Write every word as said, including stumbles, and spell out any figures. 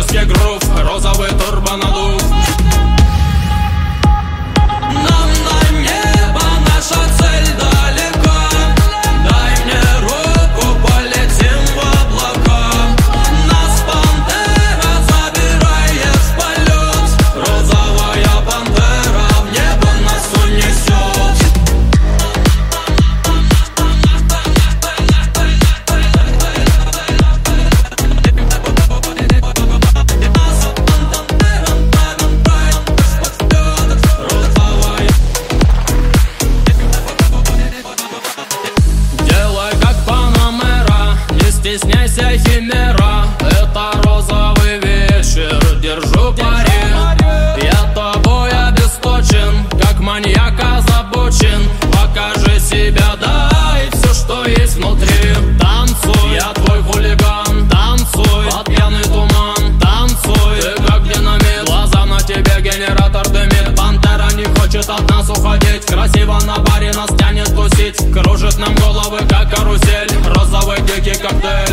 русский грув, розовый турбонадув. Нам на небо, наша цель далека. Дай мне руку, полетим в облака. Нас пантера забирает в полет. Розовая пантера в небо нас унесет. Делай как Панамера, не стесняйся, химера. Это розовый вечер, держу пари. Я тобой обесточен, как маньяк озабочен. Покажи себя, дай все, что есть внутри. Танцуй, я твой хулиган. Танцуй, под пьяный туман. Танцуй, ты как динамит. Глаза на тебе, генератор дымит. Пантера не хочет от нас уходить. Красиво на баре нас тянет тусить. Кружит нам головы, как карусель. Розовый дикий коктейль.